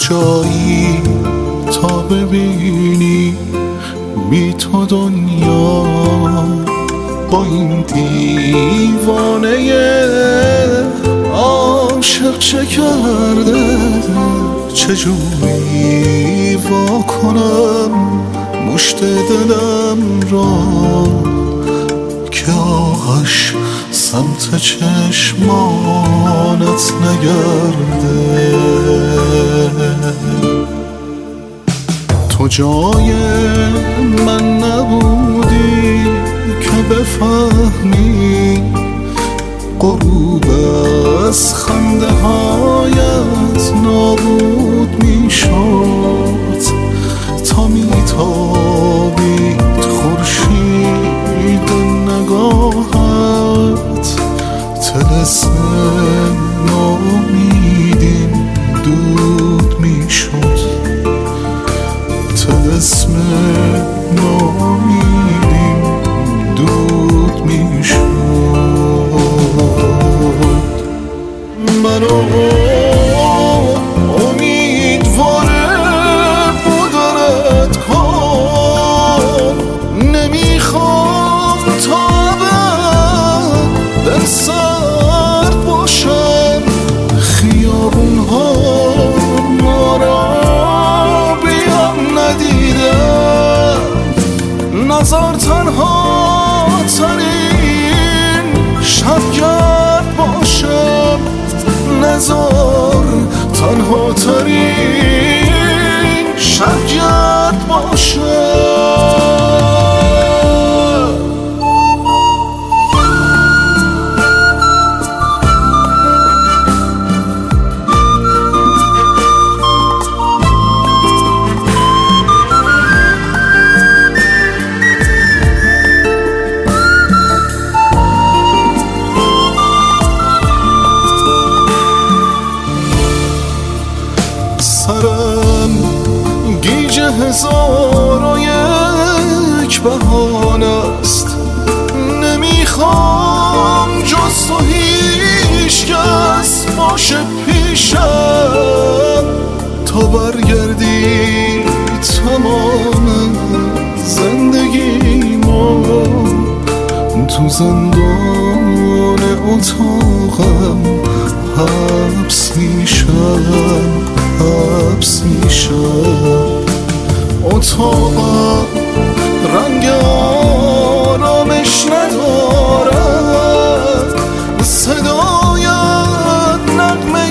کجایی تا ببینی بی تو دنیا با این دیوانه عاشق چه کرده؟ چجوری وا کنم مشت دلم را که آهش سمت چشمانت نگرده؟ تو جای من نبودی که بفهمی غروب از خنده هایت نابود می شد تا می تابید خورشید نگاهت. طلسم نامیدیم دود می شد، طلسم نامیدیم دود می شد. منو امیدواره بودنت کن، نمیخوام تا ابد در سرد باشم. خیابون ها ما را بیام ندیدم، نظر تنها ترین شبگرد باشم. نظر تنها ترین شبگرد باشم. سرم گیج هزار و یک بهانه است، نمیخوام جز تو هیچ کس باشه پیشم تا برگردی تمام زندگی ما. تو زندان اتاقم حبس میشم، حبس میشم. اتاقم رنگ آرامش ندارد، صدایت نغمه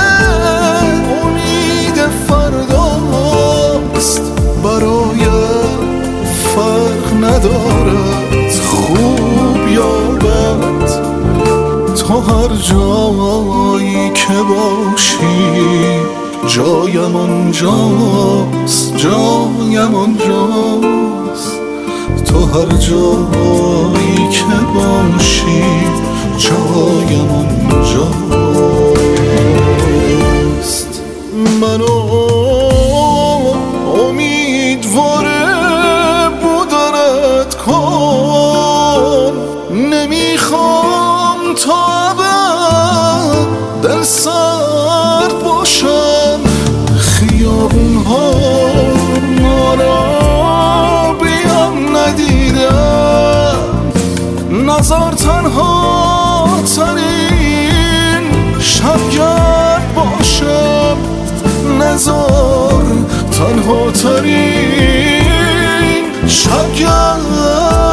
امید فرداست. برایت فرق ندارد خوب یا بد، تو هر جایی که باشی جایم اونجاست، جایم اونجاست. تو هر جایی که باشی جایم اونجاست. منو امیدواره بودنت کن، نمیخوام تا ابد در سرد باشم. خیابون ها ما را بیام ندیدم، نظر تنها ترین شبگرد باشم. نظر تنها ترین شبگرد